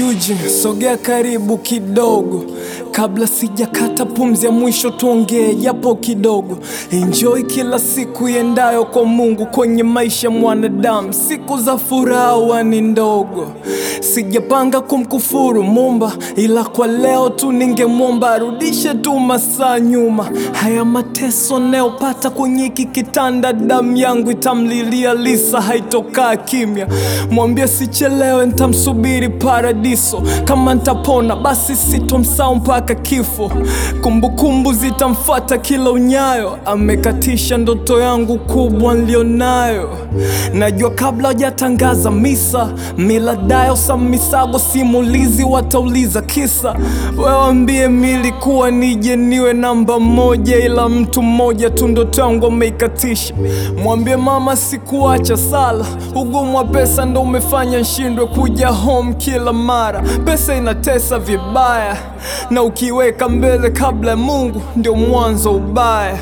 Eugene, sogea karibu kidogo. Kabla sijakata pumzi ya mwisho tuongee japo kidogo. Enjoy kila siku iendayo kwa Mungu kwenye maisha mwanadamu. Siku za furaha ni ndogo. Sijapanga kumkufuru Muumba, ila kwa leo tu ningemwomba arudishe tu masaa nyuma. Haya mateso nayopata kwenye hiki kitanda, damu yangu itamlilia Lisa, haitokaa kimya. Mwambie sichelewe, nitamsubiri paradiso. Kama nitapona basi sitomsahau mpaka kifo. Kumbukumbu zitamfuata kila unyayo. Amekatisha ndoto yangu kubwa nilionayo. Najua kabla hujatangaza misa, miladayo samisago simulizi watauliza kisa. Waambie milikuwa nije niwe namba moja, ila mtu mmoja tu ndoto yangu ameikatisha. Mwambie mama sikuacha sala, ugumu wa pesa ndo umefanya nshindwe kuja home kila mara. Pesa inatesa vibaya, na ukiweka mbele kabla ya Mungu ndio mwanzo ubaya.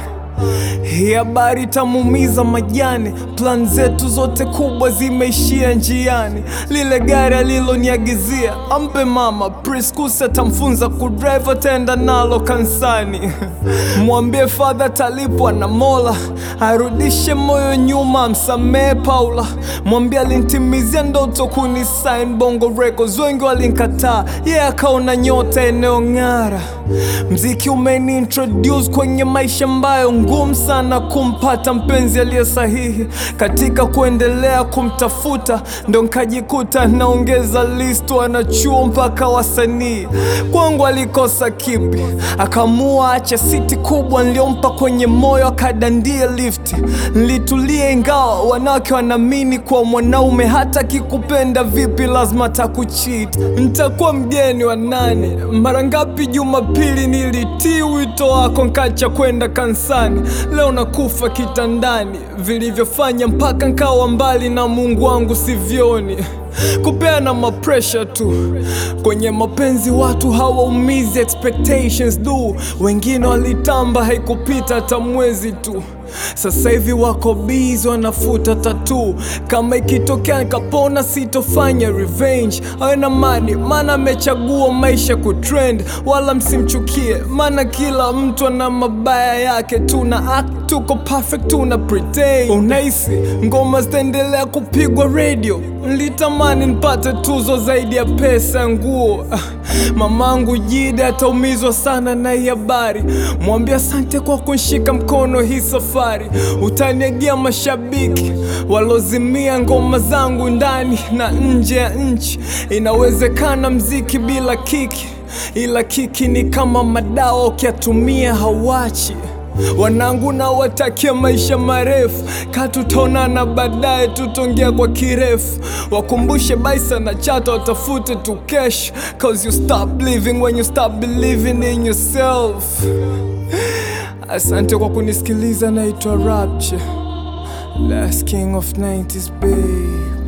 Hii habari itamuumiza majani. Plan zetu zote kubwa zimeishia njiani. Lile gari aliloniagizia ampe mama, preschool atamfunza kudrive, ataenda nalo kansani. Mwambie father talipwa na Mola, arudishe moyo nyuma, amsamehe Paula. Mwambie alinitimizia ndoto kunisign Bongo Records, wengi walinikataa, akaona nyota eneo ng'ara. Mziki umeni introduce kwenye maisha ambayo ngumu sana kumpata mpenzi aliye sahihi. Katika kuendelea kumtafuta ndo nkajikuta naongeza list wanachuo mpaka wasanii. Kwangu alikosa kipi? Akamua acha siti kubwa niliompa kwenye moyo, akadandia lifti. Nilitulia ingawa wanawake wanaamini kwa mwanaume hata kikupenda vipi lazima takucheat. Nitakuwa mgeni wa nani? Mara ngapi Jumapili nilitii wito wako nkacha kwenda kansani. Leo nakufa kitandani, vilivyofanya mpaka nkawa mbali na Mungu wangu sivioni. Kupeana mapresha tu kwenye mapenzi, watu hawaumizi expectations do. Wengine walitamba haikupita hata mwezi tu, sasa hivi wako busy wanafuta tattoo. Kama ikitokea nikapona sitofanya revenge. Awe na mani maana amechagua maisha kutrend. Wala msimchukie maana kila mtu ana mabaya yake. Tuna act tuko perfect, tuna pretend. Unahisi ngoma zitaendelea kupigwa radio? Nilitamani nipate tuzo zaidi ya pesa nguo. Mamangu Jide ataumizwa sana na hii habari. Mwambie asante kwa kunshika mkono hii safari. Utaniagia mashabiki walozimia ngoma zangu ndani na nje ya nchi. Inawezekana mziki bila kiki, ila kiki ni kama madawa, ukiatumia hawachi. Wanangu na watakia maisha marefu, katutaonana baadaye tutongea kwa kirefu. Wakumbushe Baisa na Chata watafute tu cash, cause you stop living when you stop believing in yourself. Asante kwa kunisikiliza, naitwa Rapture, last king of 90s babe.